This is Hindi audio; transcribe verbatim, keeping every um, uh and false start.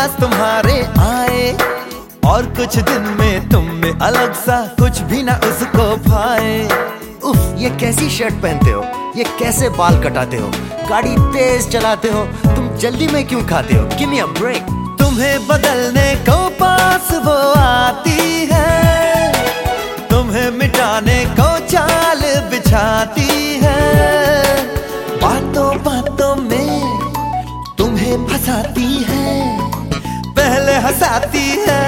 पास तुम्हारे आए और कुछ दिन में तुम में अलग सा कुछ भी ना उसको भाए। उफ, ये कैसी शर्ट पहनते हो, ये कैसे बाल कटाते हो, गाड़ी तेज चलाते हो, तुम जल्दी में क्यों खाते हो? Give me a break. तुम्हें बदलने को पास वो आती है, तुम्हें मिटाने को चाल बिछाती है, बातों बातों में तुम्हें फंसाती है, पहले हंसाती है